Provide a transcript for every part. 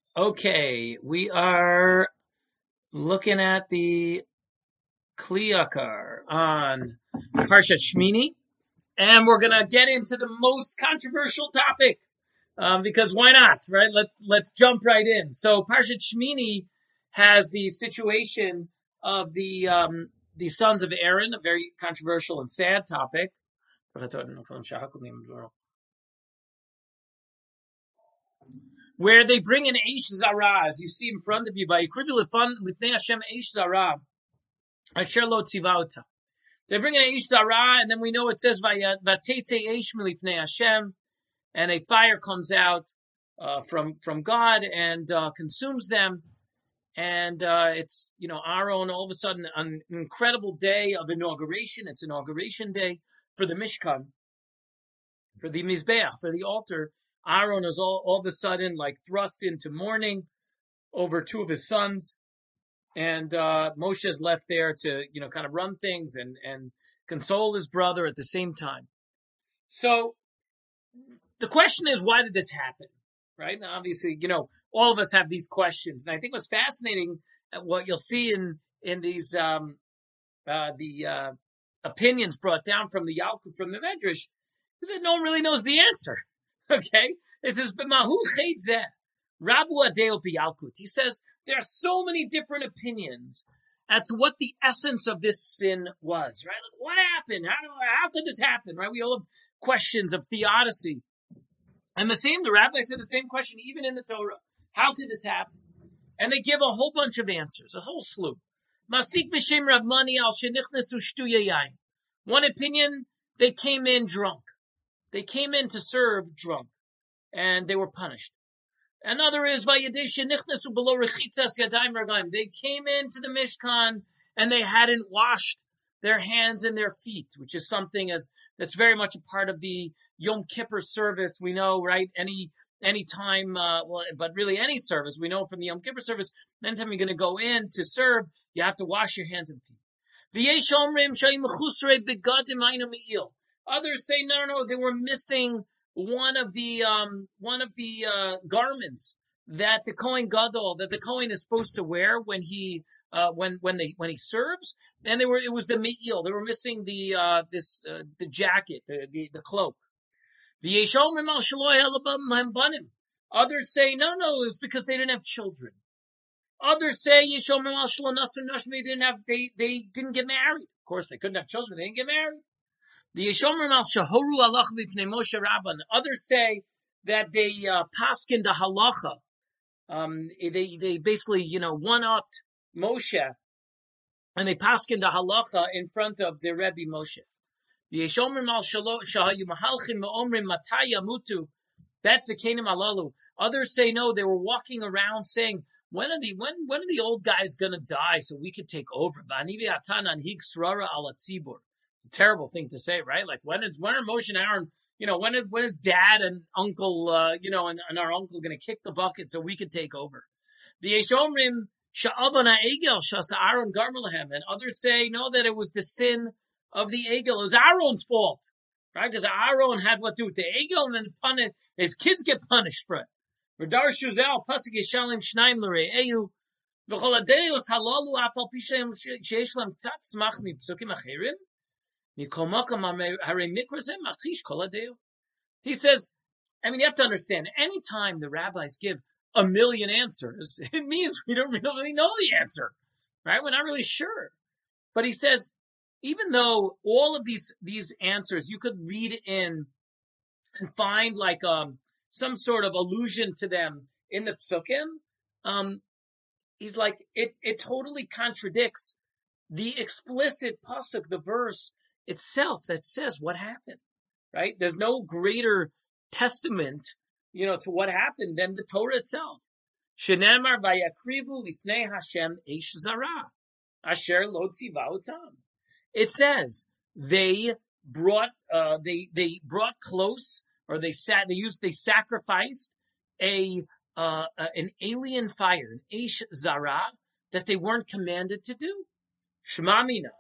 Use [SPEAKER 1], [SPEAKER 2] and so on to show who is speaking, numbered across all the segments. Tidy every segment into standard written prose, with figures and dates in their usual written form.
[SPEAKER 1] Okay, we are looking at the Kliyakar on Parshat Shmini, and we're gonna get into the most controversial topic because why not, right? Let's jump right in. So Parshat Shmini has the situation of the sons of Aaron, a very controversial and sad topic. Where they bring an Eish Zara, as you see in front of you, by Yikrivu Lifnei Hashem Eish Zara, Asher Lo Tzivauta. They bring an Eish Zara, and then we know it says, Vatete Eish Milifnei Hashem, and a fire comes out from God and consumes them. And it's, Aaron, all of a sudden, an incredible day of inauguration. It's inauguration day for the Mishkan, for the Mizbeach, for the altar. Aaron is all of a sudden like thrust into mourning over two of his sons, and Moshe is left there to kind of run things and console his brother at the same time. So the question is, why did this happen? Right now, obviously, all of us have these questions, and I think what's fascinating, what you'll see in these the opinions brought down from the Yalkut, from the Medrash, is that no one really knows the answer. Okay, it says, "B'mahu chaytzeh Rabu adeo b'Yalkut." He says there are so many different opinions as to what the essence of this sin was. Right? Like, what happened? How could this happen? Right? We all have questions of theodicy, and the rabbi said the same question even in the Torah. How could this happen? And they give a whole bunch of answers, a whole slew. Masik b'shem Rav Mani al shenichnesu shtuya yain. One opinion: they came in drunk. They came in to serve drunk, and they were punished. Another is Vayadesh nichnasu below rechitzas yadayim raglayim. They came into the Mishkan and they hadn't washed their hands and their feet, which is something that's very much a part of the Yom Kippur service. We know, right? Any time, but really any service, we know from the Yom Kippur service, anytime you're going to go in to serve, you have to wash your hands and feet. V'yesh omrim shayim mechusrei begadim aynu me'il. Others say no, they were missing one of the garments that the Kohen Gadol, that the Kohen is supposed to wear when he serves, and it was the me'il. They were missing the jacket, the cloak. Others say no, it's because they didn't have children. Others say they didn't get married. Of course, they couldn't have children; they didn't get married. The Yeshomrim al Shahoru Allah b'fnei Moshe Rabban. Others say that they paskin the halacha. They basically one-upped Moshe, and they paskin the halacha in front of the Rebbe Moshe. The Yeshomrim al Shahayu Mahalchim Me'omrim Mataya Mutu. That's the Kenim Alalu. Others say no, they were walking around saying, when are the old guys gonna die so we could take over? Ba'anivi atan anhig srara ala tzibur. It's a terrible thing to say, right? Like when are Moshe and Aaron, when is dad and uncle, and our uncle going to kick the bucket so we could take over? The Yeshomrim sha'avana egel shasa Aaron garmelahem, and others say no, that it was the sin of the egel. It was Aaron's fault, right? Because Aaron had what to do with the egel, and then his kids get punished for it. Radar shuzel pasuk yeshalim shnaim l'rei eyu v'chol adeus halalu afal pishem sheyesh lam tzat smach mi psukim acherim. He says, you have to understand, anytime the rabbis give a million answers, it means we don't really know the answer, right? We're not really sure. But he says, even though all of these answers you could read in and find like some sort of allusion to them in the psukim, he's like, it totally contradicts the explicit pasuk, the verse itself that says what happened, right? There's no greater testament, to what happened than the Torah itself. Shenemar vayakrivu lifnei Hashem eish zara, asher lo tzivautam. It says they brought close, or they sacrificed an alien fire, an eish zara, that they weren't commanded to do. Shema mina.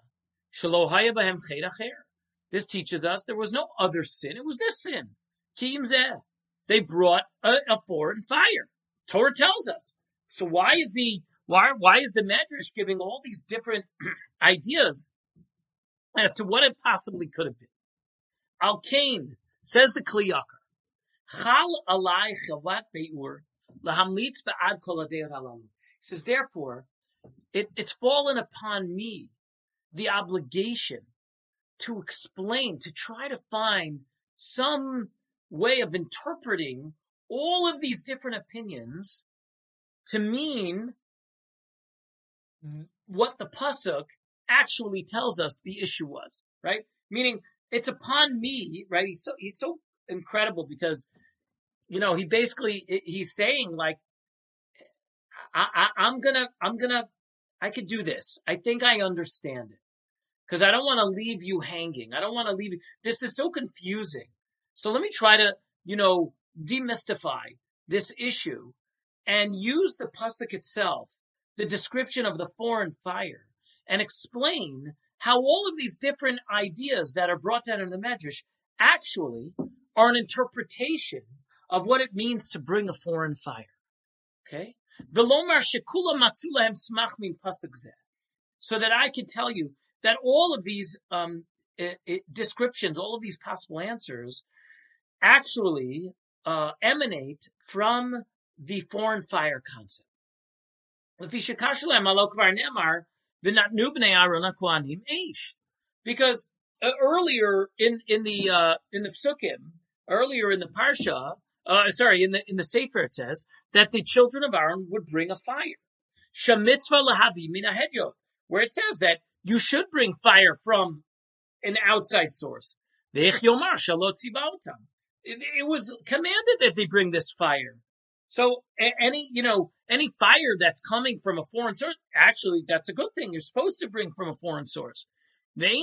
[SPEAKER 1] This teaches us there was no other sin. It was this sin. They brought a foreign fire. Torah tells us. So why is the Medrash giving all these different ideas as to what it possibly could have been? Al Kain, says the Kli Yakar, Chal alai chavat beur lahamlitz be'ad kol hadayot halalu. He says, therefore, it's fallen upon me the obligation to explain, to try to find some way of interpreting all of these different opinions to mean what the pasuk actually tells us the issue was, right? Meaning, it's upon me, right? He's so incredible because, he's saying like, I could do this. I think I understand it. Because I don't want to leave you hanging. I don't want to leave you. This is so confusing. So let me try to, demystify this issue and use the pasuk itself, the description of the foreign fire, and explain how all of these different ideas that are brought down in the Medrash actually are an interpretation of what it means to bring a foreign fire. Okay? V'lomar shekula matzu lahem smach min pasuk zeh. So that I can tell you that all of these descriptions, all of these possible answers, actually emanate from the foreign fire concept. Because earlier in the psukim, earlier in the parsha, in the sefer, it says that the children of Aaron would bring a fire. Shemitzvah lahavi min hahedyot, where it says that you should bring fire from an outside source. It was commanded that they bring this fire. So any fire that's coming from a foreign source, actually, that's a good thing. You're supposed to bring from a foreign source. He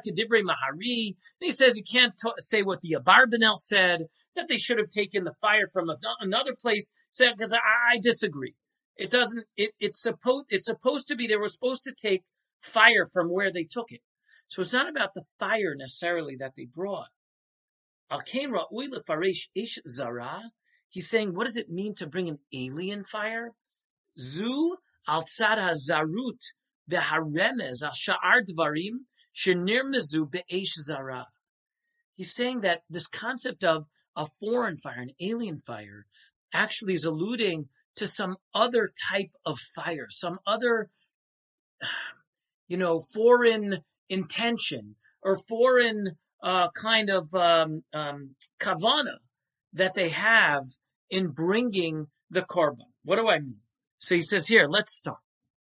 [SPEAKER 1] says you can't say what the Abarbanel said, that they should have taken the fire from another place, because I disagree. It doesn't, it's supposed to be, they were supposed to take fire from where they took it. So it's not about the fire necessarily that they brought. He's saying, what does it mean to bring an alien fire? Zu al tzad hazarut beharemez al sha'ar dvarim shenirmezu be'esh zara. He's saying that this concept of a foreign fire, an alien fire, actually is alluding to some other type of fire, some other, foreign intention or foreign kind of kavana that they have in bringing the korban. What do I mean? So he says here, let's start.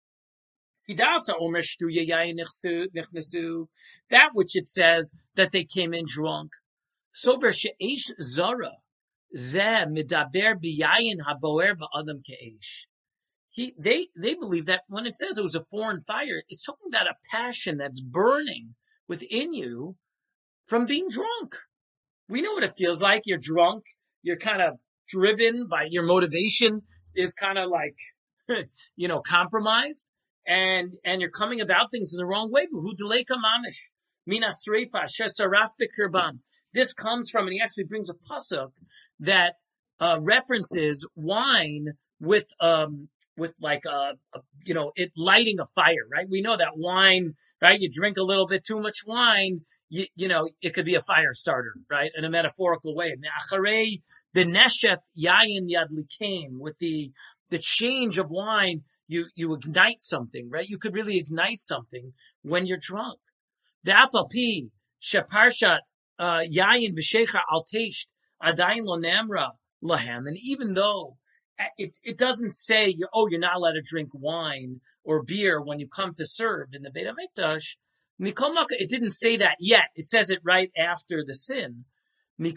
[SPEAKER 1] That which it says that they came in drunk. Sober she'esh zara zeh midaber biyayin haboer ba'adam ke'esh. They believe that when it says it was a foreign fire, it's talking about a passion that's burning within you from being drunk. We know what it feels like. You're drunk. You're kind of driven by your motivation is kind of like, compromised, and you're coming about things in the wrong way. This comes from, and he actually brings a pasuk that references wine with it lighting a fire, right? We know that wine, right? You drink a little bit too much wine, it could be a fire starter, right? In a metaphorical way. The neshef yayin yadlikim, with the change of wine, you ignite something, right? You could really ignite something when you're drunk. The afalpi sheparshat yayin v'shecha al teisht adayin lo namra lahem, and even though it doesn't say, you're not allowed to drink wine or beer when you come to serve in the Beit HaMikdash. It didn't say that yet. It says it right after the sin. They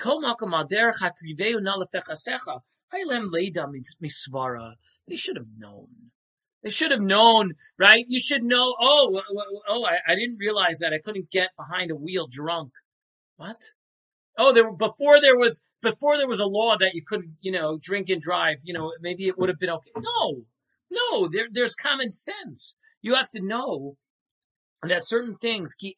[SPEAKER 1] should have known. They should have known, right? You should know, I didn't realize that I couldn't get behind a wheel drunk. What? Before there was a law that you couldn't, drink and drive, maybe it would have been okay. No, there's common sense. You have to know that certain things, you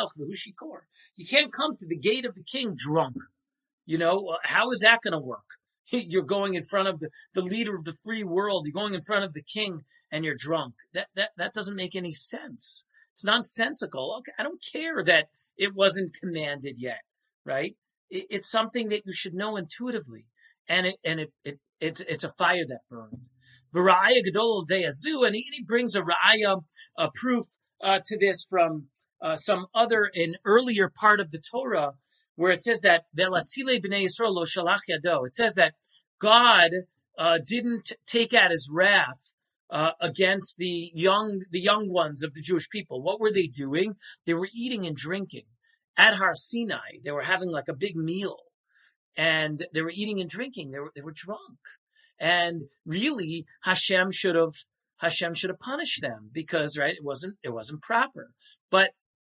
[SPEAKER 1] can't come to the gate of the king drunk. How is that going to work? You're going in front of the leader of the free world. You're going in front of the king and you're drunk. That doesn't make any sense. It's nonsensical. Okay, I don't care that it wasn't commanded yet, right? It's something that you should know intuitively. And it's a fire that burned. V'ra'aya gadol de'azu, and he brings a ra'aya, a proof, to this from, some other, an earlier part of the Torah, where it says that Velatzile b'nei Yisrael lo shalach yado. It says that God didn't take out his wrath against the young ones of the Jewish people. What were they doing? They were eating and drinking at Har Sinai. They were having like a big meal, and they were eating and drinking. They were drunk, and really Hashem should have punished them because, right, it wasn't proper. But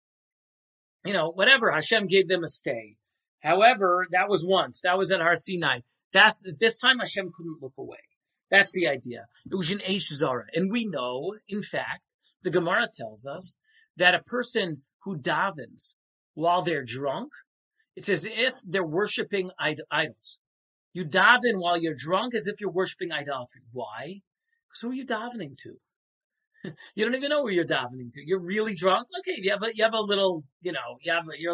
[SPEAKER 1] whatever, Hashem gave them a stay. However, that was once. That was at Har Sinai. This time Hashem couldn't look away. That's the idea. It was an Eish Zara. And we know, in fact, the Gemara tells us that a person who davens while they're drunk, it's as if they're worshiping idols. You daven while you're drunk as if you're worshiping idolatry. Why? Because who are you davening to? You don't even know where you're davening to. You're really drunk. Okay, you have a little, you're a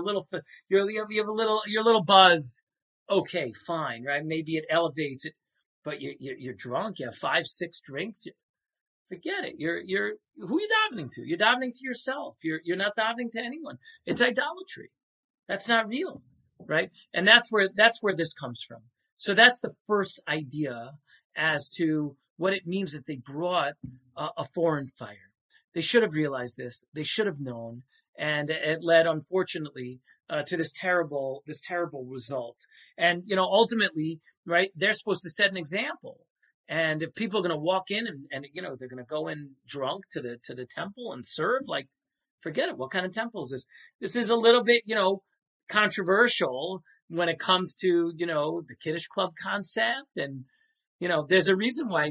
[SPEAKER 1] little buzzed. Okay, fine, right? Maybe it elevates it, but you're drunk. You have 5, 6 drinks. Forget it. Who are you davening to? You're davening to yourself. You're not davening to anyone. It's idolatry. That's not real, right? And that's where this comes from. So that's the first idea as to what it means that they brought a foreign fire. They should have realized this. They should have known, and it led, unfortunately, to this terrible result. And ultimately, right, they're supposed to set an example. And if people are going to walk in and they're going to go in drunk to the temple and serve, like, forget it. What kind of temple is this? This is a little bit, controversial when it comes to, the Kiddush Club concept. And, there's a reason why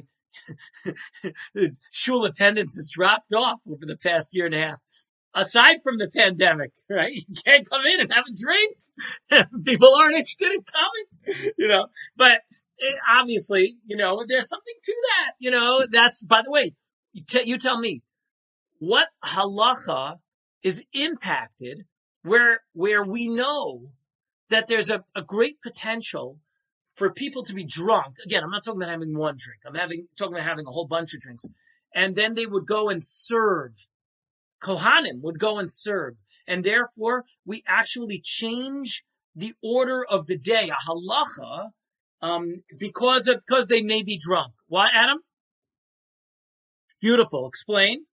[SPEAKER 1] shul attendance has dropped off over the past year and a half. Aside from the pandemic, right? You can't come in and have a drink. People aren't interested in coming, but obviously, there's something to that, that's, by the way, you tell me what halacha is impacted where we know that there's a great potential for people to be drunk. Again, I'm not talking about having one drink. I'm talking about having a whole bunch of drinks. And then they would go and serve. Kohanim would go and serve. And therefore, we actually change the order of the day, a halacha, because they may be drunk. Why, Adam? Beautiful. Explain.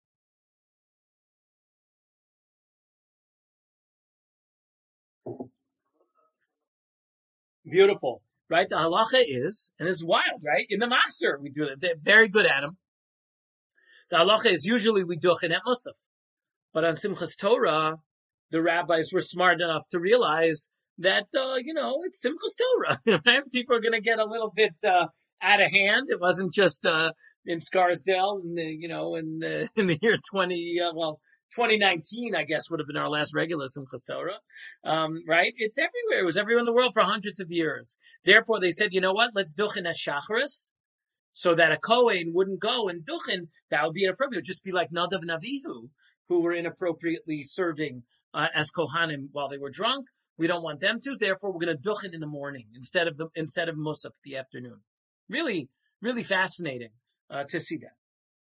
[SPEAKER 1] Beautiful. Right? The halacha is, and it's wild, right? In the Master, we do that. Very good, Adam. The halacha is usually we duchen at Musaf. But on Simchas Torah, the rabbis were smart enough to realize that, it's Simchas Torah. Right? People are going to get a little bit out of hand. It wasn't just in Scarsdale in the year 2019, I guess, would have been our last regular Simchas Torah. Right? It's everywhere. It was everywhere in the world for hundreds of years. Therefore, they said, you know what? Let's duchen at Shacharis, so that a Kohen wouldn't go and duchen. That would be inappropriate. It would just be like Nadav and Avihu, who were inappropriately serving as Kohanim while they were drunk. We don't want them to. Therefore, we're going to duchen in the morning instead of Musaf the afternoon. Really, really fascinating to see that.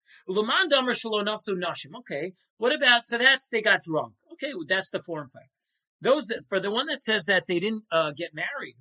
[SPEAKER 1] Okay, what about, so they got drunk. Okay, that's the foreign fire. For the one that says that they didn't get married,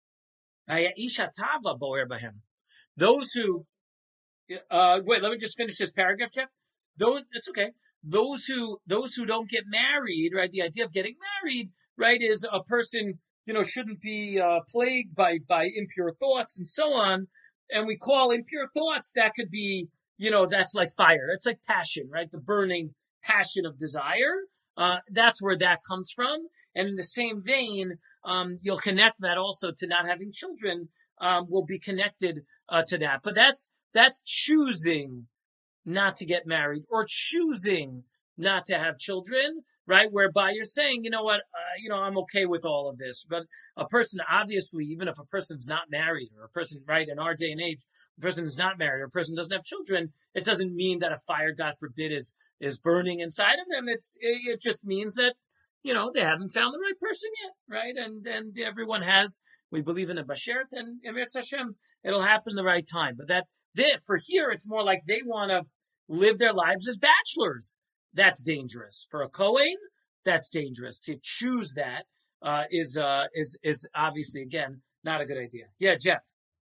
[SPEAKER 1] those who, wait, let me just finish this paragraph, Jeff. It's okay. Those who don't get married, right? The idea of getting married, right, is a person, shouldn't be plagued by impure thoughts and so on. And we call impure thoughts, that could be, that's like fire. It's like passion, right? The burning passion of desire. That's where that comes from. And in the same vein, you'll connect that also to not having children, will be connected to that. But that's choosing not to get married, or choosing not to have children, right? Whereby you're saying, you know what, I'm okay with all of this. But a person, obviously, even if a person's not married, or a person, right, in our day and age, a person is not married, or a person doesn't have children, it doesn't mean that a fire, God forbid, is burning inside of them. It just means that, they haven't found the right person yet, right? And everyone has. We believe in a bashert, and Eretz Hashem, it'll happen the right time. But for here, it's more like they want to live their lives as bachelors. That's dangerous for a Kohen. That's dangerous. To choose that is obviously, again, not a good idea. Yeah, Jeff.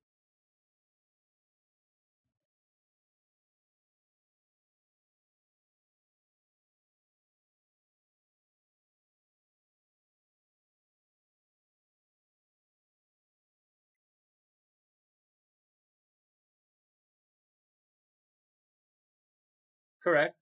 [SPEAKER 1] Correct.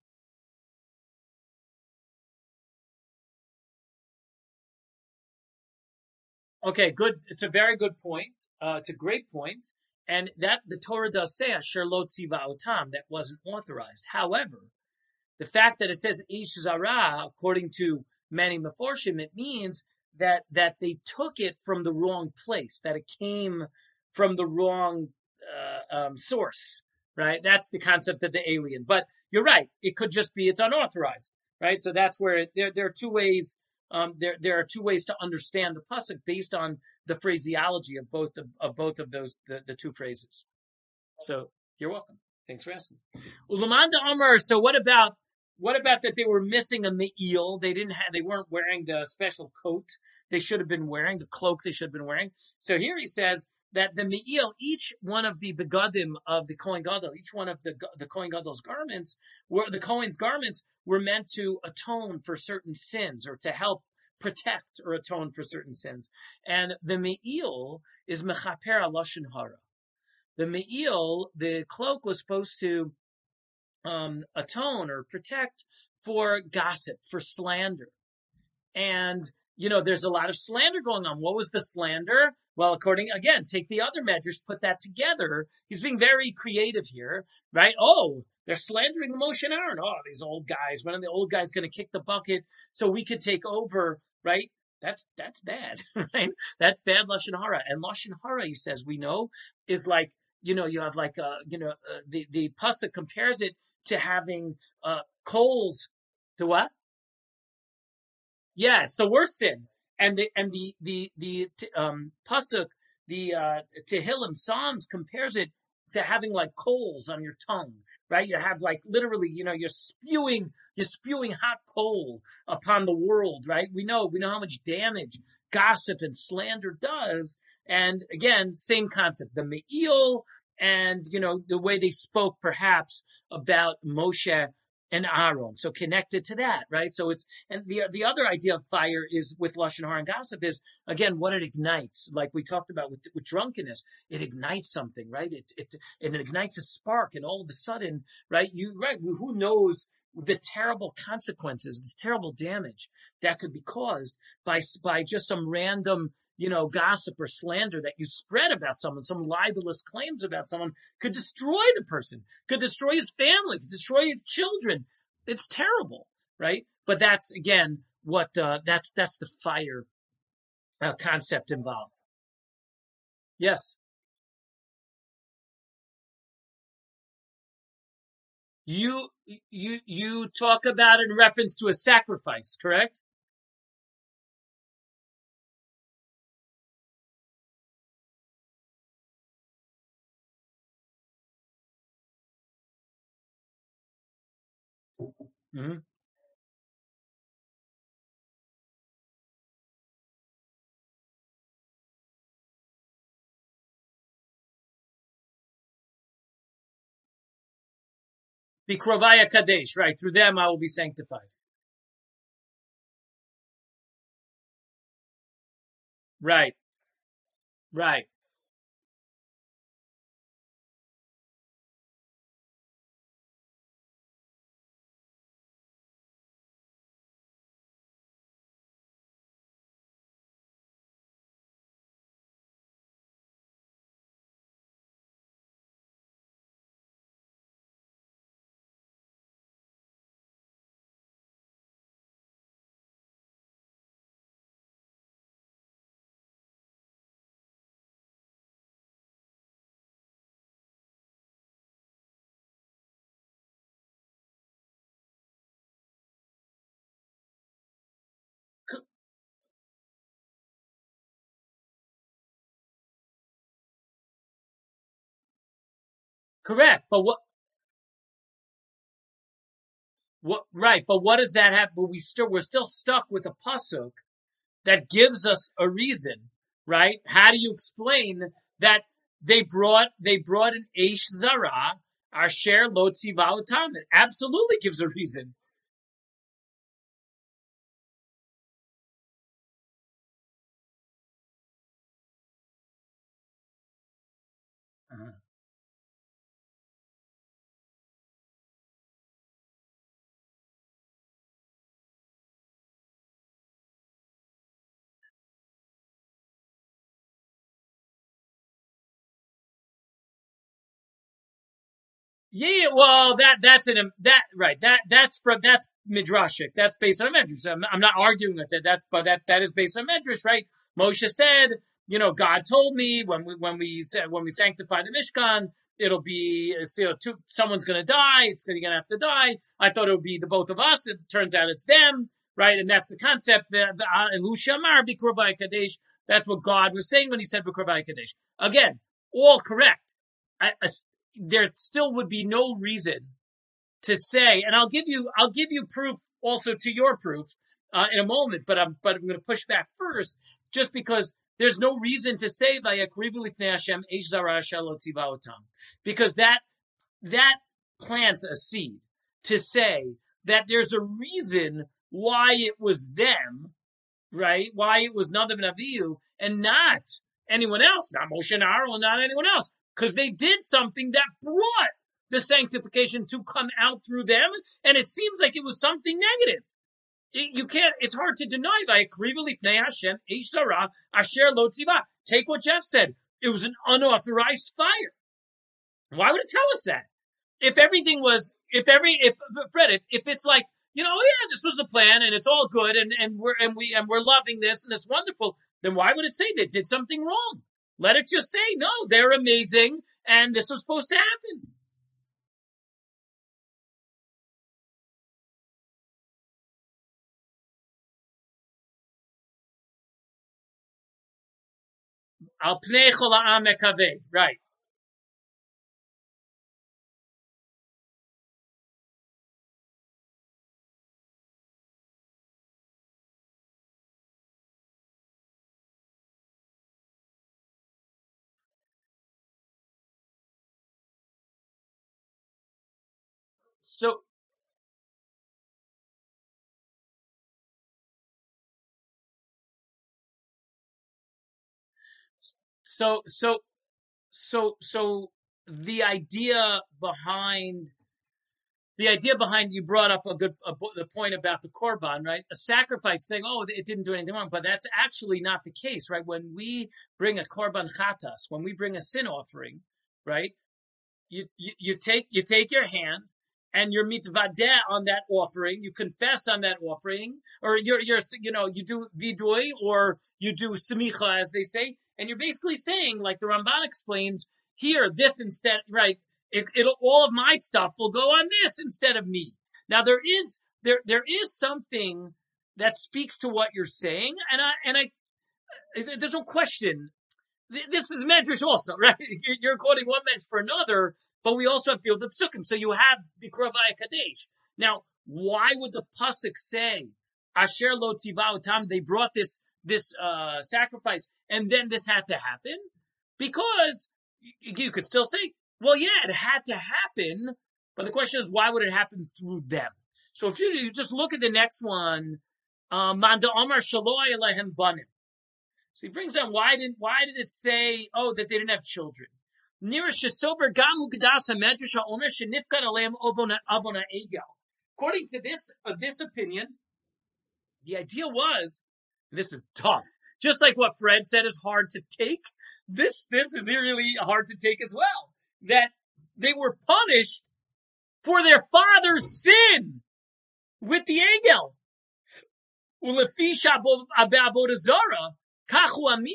[SPEAKER 1] Okay, good. It's a very good point. It's a great point. And that the Torah does say, Asher lo tziva otam, that wasn't authorized. However, the fact that it says Ish Zara, according to many Meforshim, it means that they took it from the wrong place, that it came from the wrong source, right? That's the concept of the alien. But you're right; it could just be it's unauthorized, right? So that's where there are two ways. There are two ways to understand the pasuk based on the phraseology of both of those the two phrases. So you're welcome. Thanks for asking. Ulamanda Amar. So what about that they were missing a me'il? They weren't wearing the special coat they should have been wearing, the cloak they should have been wearing. So here he says that the me'il, each one of the begadim of the Kohen Gadol, each one of the Kohen Gadol's garments, the Kohen's garments were meant to atone for certain sins or to help protect or atone for certain sins. And the me'il is mechaper lashon hara. The me'il, the cloak, was supposed to atone or protect for gossip, for slander. And, there's a lot of slander going on. What was the slander? Well, take the other measures, put that together. He's being very creative here, right? Oh, they're slandering Moshe and Aaron. Oh, these old guys. When are the old guys going to kick the bucket so we could take over, right? That's bad, right? That's bad lashon hara. And lashon hara, he says, we know, is like, you have like, the pasuk compares it to having coals. To what? Yeah, it's the worst sin. And the pasuk, the Tehillim Psalms compares it to having like coals on your tongue, right? You have like literally, you're spewing hot coal upon the world, right? We know how much damage gossip and slander does. And again, same concept, the Me'il, and the way they spoke perhaps about Moshe and Aaron. So connected to that, right? So and the other idea of fire is with lashon hara and gossip is again what it ignites, like we talked about with drunkenness. It ignites something, right? It ignites a spark, and all of a sudden, right? Who knows the terrible consequences, the terrible damage that could be caused by just some random gossip or slander that you spread about someone, some libelous claims about someone could destroy the person, could destroy his family, could destroy his children. It's terrible, right? But that's again what that's the fire concept involved. Yes, you you talk about it in reference to a sacrifice, correct? Mm-hmm. Be krovaya kadesh, right? Through them I will be sanctified. Right, right. Correct. But right, but what does that have? But we're still stuck with a pasuk that gives us a reason, right? How do you explain that they brought an Eish Zara, Asher Lo Tziva Otam? It absolutely gives a reason. Uh-huh. Yeah, well, that's midrashic. That's based on medrash. I'm not arguing with it. That is based on medrash, right? Moshe said, God told me when we sanctify the Mishkan, it'll be someone's going to die. You're going to have to die. I thought it would be the both of us. It turns out it's them, right? And that's the concept. Kadesh. That's what God was saying when He said B'Kravai Kadesh. Again, all correct. There still would be no reason to say, and I'll give you proof also to your proof in a moment, but I'm going to push back first, just because there's no reason to say because that plants a seed to say that there's a reason why it was them, right? Why it was Nadav and Avihu and not anyone else, not Moshe and Aaron, not anyone else, because they did something that brought the sanctification to come out through them, and it seems like it was something negative. You can't. It's hard to deny by Hashem Zara Asher Lo Tziva. Take what Jeff said. It was an unauthorized fire. Why would it tell us that? If everything was, if Fred, if it's like, yeah, this was a plan and it's all good and we're loving this and it's wonderful, then why would it say they did something wrong? Let it just say, no, they're amazing and this was supposed to happen. Al pnei chol ha'am mekaveh, right. So, so, so, so the idea behind you brought up the point about the korban, right? A sacrifice, saying, "Oh, it didn't do anything wrong," but that's actually not the case, right? When we bring a korban chatas, when we bring a sin offering, right? You take your hands and you're mitvadeh on that offering. You confess on that offering, or you do vidui or you do semicha, as they say, and you're basically saying, like the Ramban explains here, this instead, right? It'll all of my stuff will go on this instead of me. Now there is something that speaks to what you're saying, and I there's no question this is medrash also, right? You're quoting one medrash for another, but we also have to deal with the psukim. So you have Bikravai Kadesh. Now, why would the pasuk say Asher Lo Tziva Otam? They brought this sacrifice, and then this had to happen because you could still say, well, yeah, it had to happen, but the question is, why would it happen through them? So if you just look at the next one, Manda Omar Shaloi Alehem Banim. So he brings down why did it say that they didn't have children? According to this opinion, the idea was, this is tough. Just like what Fred said is hard to take, this is really hard to take as well. That they were punished for their father's sin with the Egel. As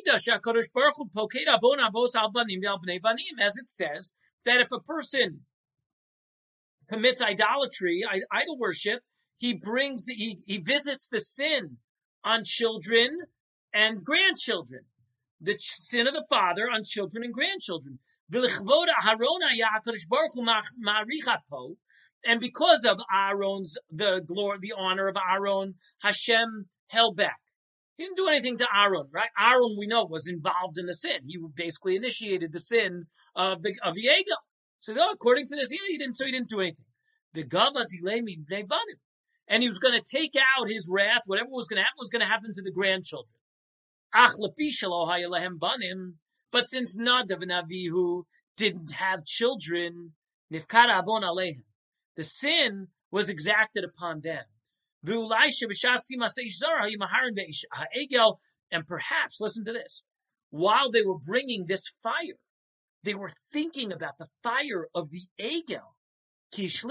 [SPEAKER 1] it says, that if a person commits idolatry, idol worship, he visits the sin on children and grandchildren. The sin of the father on children and grandchildren. And because of Aaron's, the glory, the honor of Aaron, Hashem held back. He didn't do anything to Aaron, right? Aaron, we know, was involved in the sin. He basically initiated the sin of the Egel. So, according to this, he didn't do anything. The Gava Dilemi Bnei Banim. And he was going to take out his wrath. Whatever was going to happen to the grandchildren. Ach lefi shelo haya lehem banim. But since Nadav and Avihu didn't have children, nifkar avon aleihem. The sin was exacted upon them. And perhaps, listen to this, while they were bringing this fire, they were thinking about the fire of the Egel. If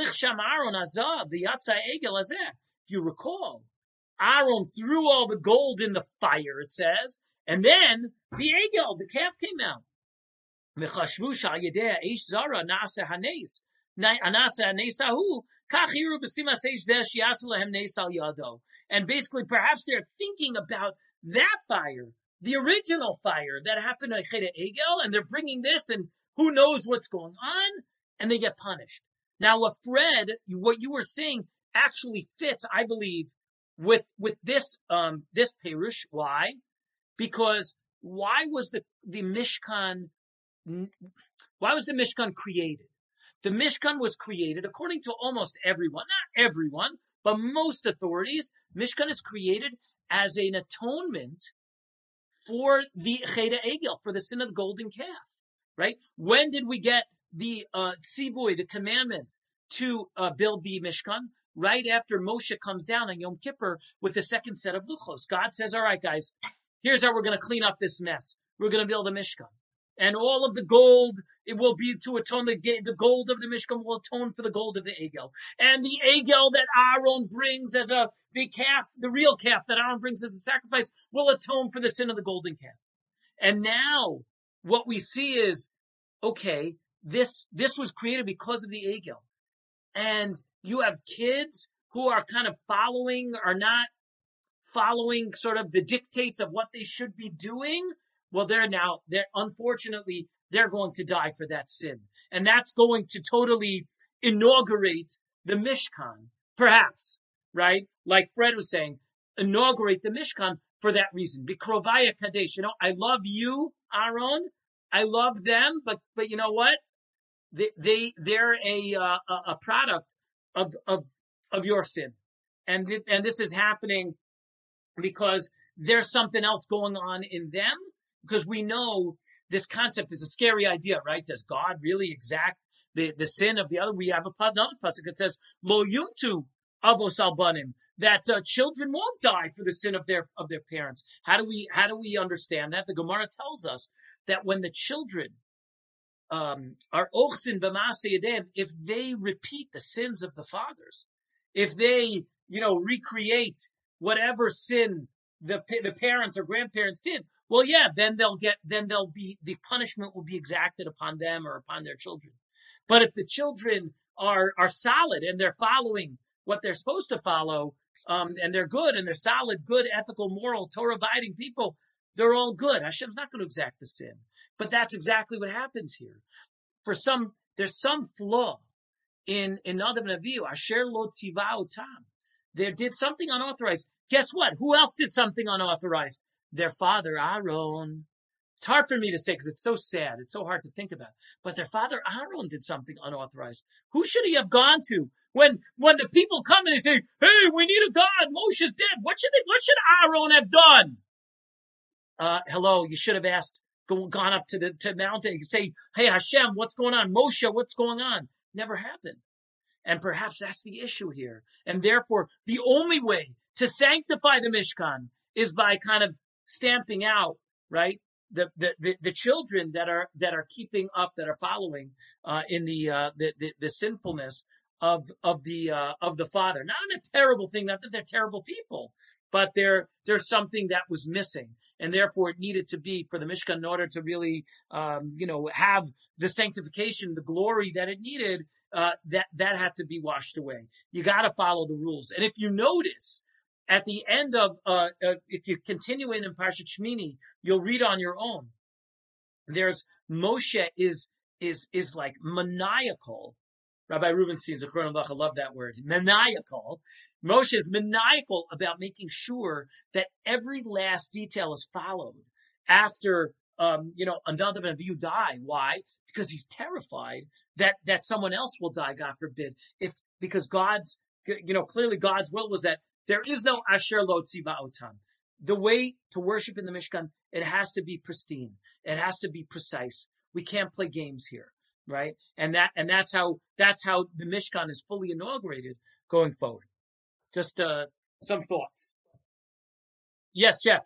[SPEAKER 1] you recall, Aaron threw all the gold in the fire, it says, and then the Egel, the calf, came out. And basically, perhaps they're thinking about that fire, the original fire that happened at Cheder Egel, and they're bringing this, and who knows what's going on, and they get punished. Now, Fred, what you were saying actually fits, I believe, with this Perush. Why? Because why was the Mishkan created? The Mishkan was created, according to almost everyone, not everyone, but most authorities, Mishkan is created as an atonement for the Cheder Egel, for the sin of the golden calf, right? When did we get the tzivui, the commandment to build the Mishkan? Right after Moshe comes down on Yom Kippur with the second set of luchos. God says, all right, guys, here's how we're going to clean up this mess. We're going to build a Mishkan. And all of the gold, it will be to atone, the gold of the Mishkan will atone for the gold of the Egel. And the Egel that Aaron brings as the calf, the real calf that Aaron brings as a sacrifice, will atone for the sin of the golden calf. And now, what we see is, okay, this was created because of the Egel. And you have kids who are kind of are not following sort of the dictates of what they should be doing. Well, unfortunately, they're going to die for that sin. And that's going to totally inaugurate the Mishkan, perhaps, right? Like Fred was saying, inaugurate the Mishkan for that reason. Bikrovaya Kadesh. I love you, Aaron. I love them, but you know what? They're a product of your sin. And this is happening because there's something else going on in them. Because we know this concept is a scary idea, right? Does God really exact the sin of the other? We have another pasuk that says, "Lo yumtu avos albanim," that children won't die for the sin of their parents. How do we understand that? The Gemara tells us that when the children are ochsin b'maaseh yadayim, if they repeat the sins of the fathers, if they recreate whatever sin the parents or grandparents did, well, yeah, then the punishment will be exacted upon them or upon their children. But if the children are solid and they're following what they're supposed to follow, and they're good and they're solid, good, ethical, moral, Torah-abiding people, they're all good. Hashem's not going to exact the sin. But that's exactly what happens here. There's some flaw in Nadav and Avihu. Asher lo tziva otam. They did something unauthorized. Guess what? Who else did something unauthorized? Their father, Aaron. It's hard for me to say because it's so sad. It's so hard to think about. But their father, Aaron, did something unauthorized. Who should he have gone to? When the people come and they say, hey, we need a God. Moshe's dead. What should Aaron have done? Hello, you should have gone up to the mountain and say, hey, Hashem, what's going on? Moshe, what's going on? Never happened. And perhaps that's the issue here. And therefore, the only way to sanctify the Mishkan is by kind of stamping out, right, the children that are keeping up, that are following in the sinfulness of the father. Not in a terrible thing, not that they're terrible people, but there's something that was missing. And therefore, it needed to be for the Mishkan in order to really, have the sanctification, the glory that it needed. That had to be washed away. You got to follow the rules. And if you notice, at the end of, if you continue in Parshat Shmini, you'll read on your own. There's Moshe is is like maniacal. Rabbi Rubenstein, Zechron Lach, I love that word, maniacal. Moshe is maniacal about making sure that every last detail is followed after, another of you die. Why? Because he's terrified that someone else will die, God forbid. Because clearly God's will was that there is no Asher Lo Tziva Otam. The way to worship in the Mishkan, it has to be pristine. It has to be precise. We can't play games here, right? And that's how the Mishkan is fully inaugurated going forward. Just some thoughts. Yes, Jeff.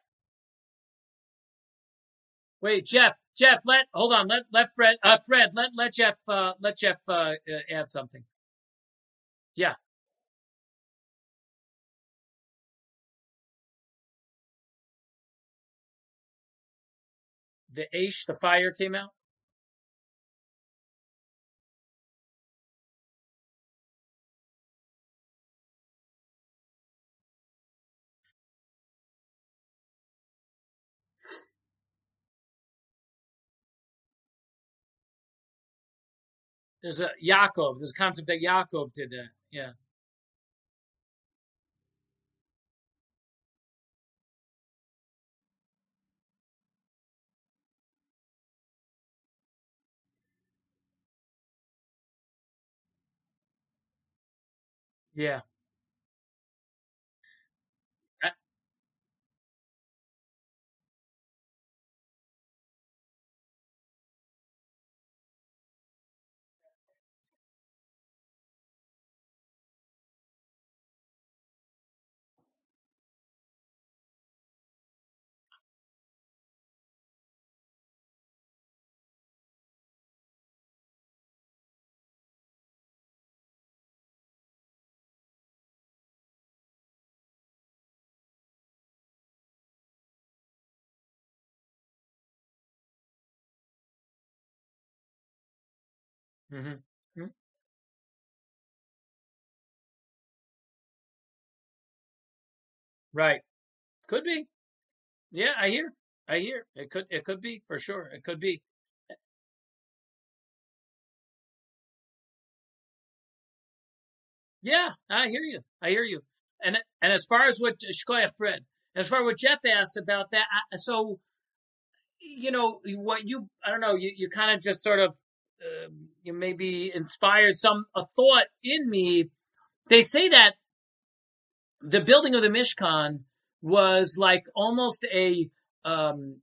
[SPEAKER 1] Wait, Jeff, hold on. Let Fred, let Jeff add something. Yeah. The fire came out. There's there's a concept that Yaakov did that. Yeah. Yeah. Uh, mm-hmm. Right. Could be. Yeah, I hear. I hear. It could be for sure. It could be. Yeah, I hear you. I hear you. And as far as what Shkoya Fred, as far as what Jeff asked about that, so what I don't know, you kind of just sort of you maybe inspired a thought in me. They say that the building of the Mishkan was like almost um,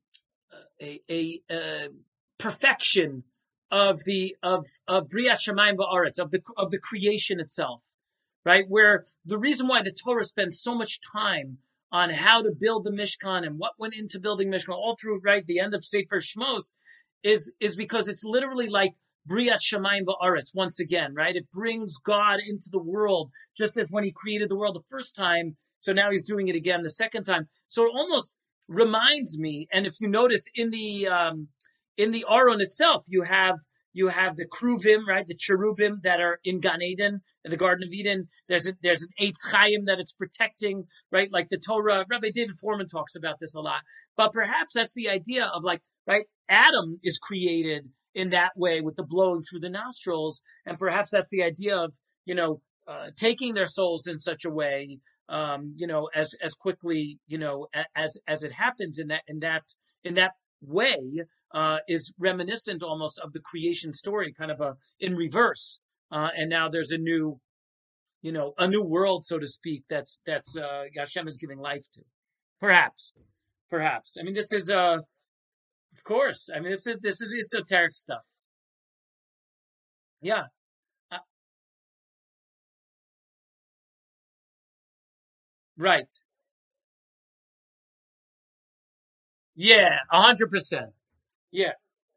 [SPEAKER 1] a perfection of Briat Shemayim Ba'aretz, of the creation itself, right? Where the reason why the Torah spends so much time on how to build the Mishkan and what went into building Mishkan all through, right, the end of Sefer Shmos is because it's literally like Briat Shemayim Ba'aretz once again, right? It brings God into the world just as when he created the world the first time. So now he's doing it again the second time. So it almost reminds me, and if you notice in the Aron itself, you have the Kruvim, right? The cherubim that are in Gan Eden, in the Garden of Eden. There's an Eitz Chaim that it's protecting, right? Like the Torah. Rabbi David Foreman talks about this a lot. But perhaps that's the idea of like, right? Adam is created in that way with the blowing through the nostrils. And perhaps that's the idea of, taking their souls in such a way, as quickly, as it happens in that way, is reminiscent almost of the creation story, kind of in reverse. And now there's a new world, so to speak, that's Hashem is giving life to. Perhaps, perhaps. I mean, this is of course. I mean, this is esoteric stuff. Yeah. Uh, right. Yeah. 100%. Yeah.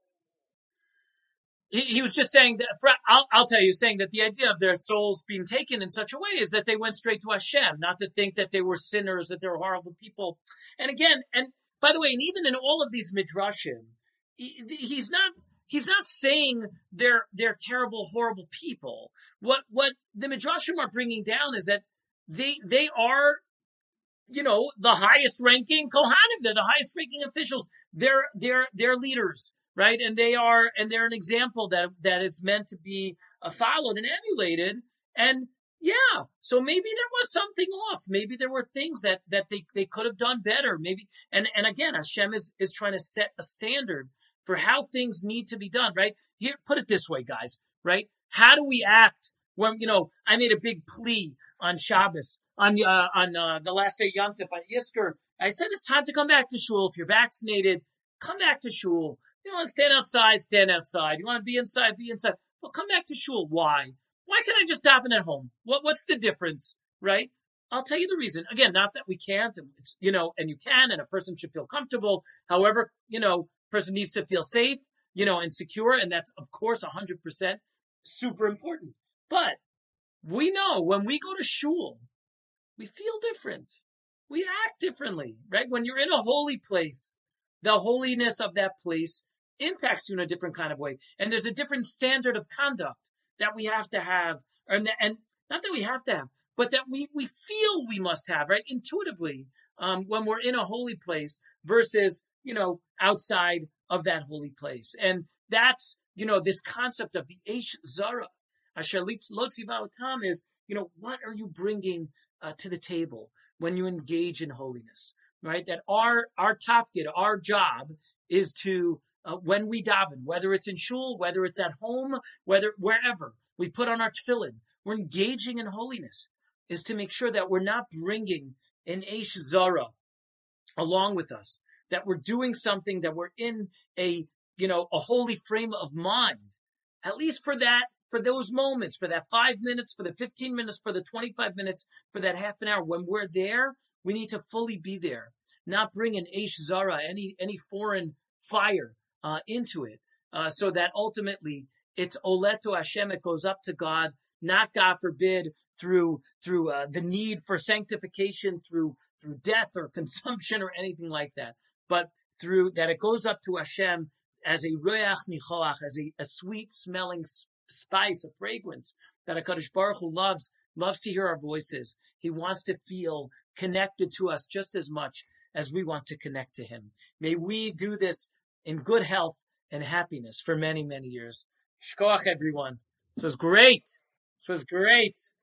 [SPEAKER 1] He was just saying that. I'll tell you, saying that the idea of their souls being taken in such a way is that they went straight to Hashem, not to think that they were sinners, that they were horrible people. And again, and by the way, and even in all of these midrashim, he's not saying they're terrible, horrible people. What the midrashim are bringing down is that they are, the highest ranking Kohanim. They're the highest ranking officials. They're leaders. right? And they're an example that is meant to be followed and emulated. And yeah, so maybe there was something off. Maybe there were things that they could have done better. Maybe, and again, Hashem is trying to set a standard for how things need to be done, right? Here, put it this way, guys, right? How do we act when, I made a big plea on Shabbos, on the last day of Yom Tov, at Yizkor. I said, it's time to come back to shul. If you're vaccinated, come back to shul. You want to stand outside, stand outside. You want to be inside, be inside. Well, come back to shul. Why? Why can't I just daven at home? What's the difference, right? I'll tell you the reason. Again, not that we can't, it's, and you can, and a person should feel comfortable. However, person needs to feel safe, and secure. And that's, of course, 100% super important. But we know when we go to shul, we feel different. We act differently, right? When you're in a holy place, the holiness of that place impacts you in a different kind of way. And there's a different standard of conduct that we have to have, and not that we have to have, but that we feel we must have, right? Intuitively, when we're in a holy place versus, outside of that holy place. And that's, this concept of the Eish Zara, Asher Lo Tziva Otam, is, what are you bringing to the table when you engage in holiness, right? That our tafkid, our job is to, when we daven, whether it's in shul, whether it's at home, wherever we put on our tefillin, we're engaging in holiness, is to make sure that we're not bringing an Eish Zara along with us, that we're doing something, that we're in a holy frame of mind, at least for those moments, for that 5 minutes, for the 15 minutes, for the 25 minutes, for that half an hour. When we're there, we need to fully be there, not bring an Eish Zara, any foreign fire into it, so that ultimately it's Oleto Hashem, it goes up to God, not, God forbid, through the need for sanctification, through death or consumption or anything like that, but through that it goes up to Hashem as a royach nichoach, as a sweet smelling spice, a fragrance that HaKadosh Baruch Hu loves to hear our voices. He wants to feel connected to us just as much as we want to connect to him. May we do this in good health and happiness for many, many years. Shkoach, everyone. This was great.